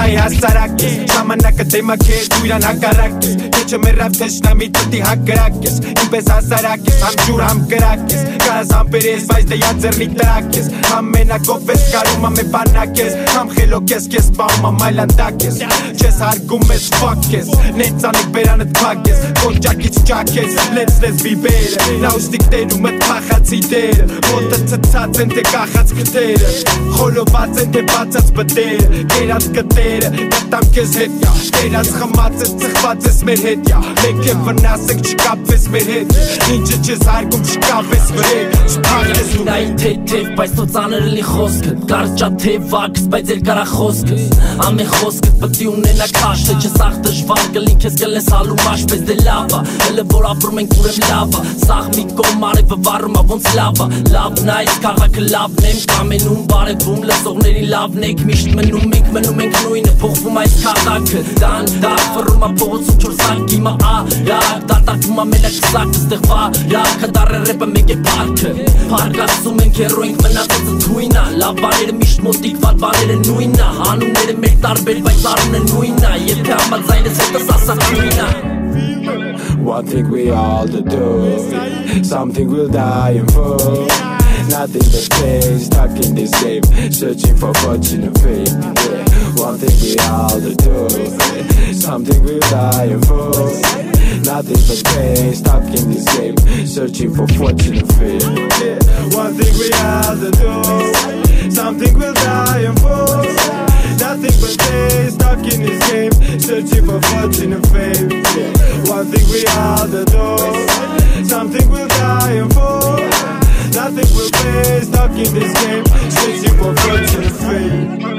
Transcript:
Ai հասարակ ես Ժամանակը դեմակ է դու իրան հակառակ ես Քեչը մերավ թշնամի տտի հակրակ ես Ինպես հասարակ ես համ ջուր համ կրակ ես Կարաս ամպեր ես բայց դե յաձերնի տրակ ես Համ մենակով ես կարում համ է բանակ ես Համ խելոք ես կես պահում համ այլանդակ ես Չես հարգում ես fuck ես Նեցանիկ բերանըտ պակ ես Կոնջակից ճակ ես լեցնես բիբերը Նաուստիկներում îտ պախացի դերը Մոտը ծծած են թե կախած կտերը Խոլոված են թե բացած բտերը Կերած կտերը կտամ կեզ հետյա Տերած խմած ես ծխված ես մեր հետյա Մենք եմ վնասենք չկապվես մեր հետ Ինչը չես հարգում չկապվես վրեկ Չպաղես ու Նայի թեթև բայց թո ծանր էլի խոսքըտ Կարճա թևակս բայց երկարա խոսքս Ամեն խոսքըտ պտի ունենա քաշտը Չսաղ դժվար կլին քեզ կլես հալում աշպես դե լավա Հելը որ ապրում ենք ուրեմ լավա Սաղ մի կողմ արևը վարում ոնց լավա Լավն այս քաղաքը լավն եմ Կամենում բարևում լսողների լավն եք Միշտ մնում ենք նույնը փոխվում այս քաղաքը Դանդաղ ֆռում ա փողոցում չոր սակ Իմա արագ դատարկվում ա մենակ սակ Ստեղ վարակ դարը ռեպը մեկ է պարքը Պարկացում ենք հերո ենք մնացածը թույնա Լավ բաները միշտ մոտիկ վատ բաները նույնա Անունները մեր տարբեր բայց արունը նույնա Եթե համաձայնես հետս ասա նույնա One thing we all do Something we'll die for Nothing but pain, stuck in this game Searching for fortune and fame One thing we all do Something we'll die for Nothing but pain, stuck in this game Searching for fortune and fame One thing we all do Something we'll die for Nothing but pain, stuck in this game Searching for fortune and fame One thing we all do Something we'll die for Nothing will pay, stuck in this game Searching for fortune and fame